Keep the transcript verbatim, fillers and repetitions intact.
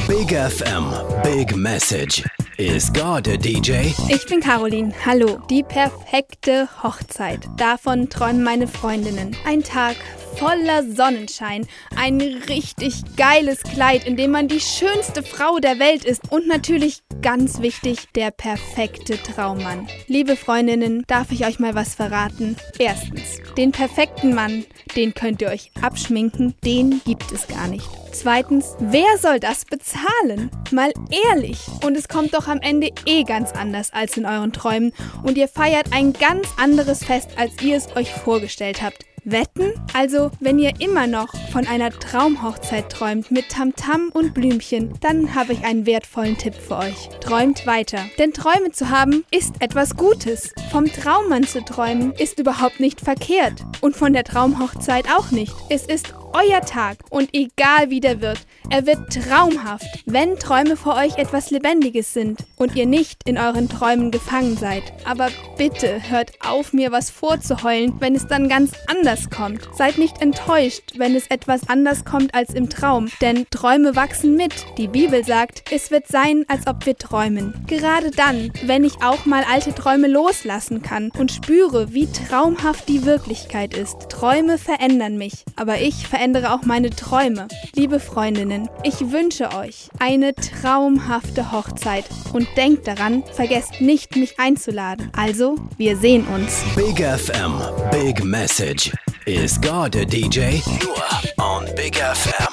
Big F M, Big Message. Ist God a D J? Ich bin Caroline. Hallo. Die perfekte Hochzeit. Davon träumen meine Freundinnen. Ein Tag voller Sonnenschein, ein richtig geiles Kleid, in dem man die schönste Frau der Welt ist und natürlich, ganz wichtig, der perfekte Traummann. Liebe Freundinnen, darf ich euch mal was verraten? Erstens, den perfekten Mann, den könnt ihr euch abschminken, den gibt es gar nicht. Zweitens, wer soll das bezahlen? Mal ehrlich. Und es kommt doch am Ende eh ganz anders als in euren Träumen und ihr feiert ein ganz anderes Fest, als ihr es euch vorgestellt habt. Wetten? Also, wenn ihr immer noch von einer Traumhochzeit träumt mit Tamtam und Blümchen, dann habe ich einen wertvollen Tipp für euch. Träumt weiter. Denn Träume zu haben ist etwas Gutes. Vom Traummann zu träumen ist überhaupt nicht verkehrt. Und von der Traumhochzeit auch nicht. Es ist euer Tag und egal wie der wird, er wird traumhaft, wenn Träume für euch etwas Lebendiges sind und ihr nicht in euren Träumen gefangen seid. Aber bitte hört auf, mir was vorzuheulen, wenn es dann ganz anders kommt. Seid nicht enttäuscht, wenn es etwas anders kommt als im Traum, denn Träume wachsen mit. Die Bibel sagt, es wird sein, als ob wir träumen. Gerade dann, wenn ich auch mal alte Träume loslassen kann und spüre, wie traumhaft die Wirklichkeit ist. Träume verändern mich, aber ich verändere verändere auch meine Träume. Liebe Freundinnen, ich wünsche euch eine traumhafte Hochzeit und denkt daran, vergesst nicht, mich einzuladen. Also, wir sehen uns. Big F M, Big Message. Ist God a D J? Nur on Big F M.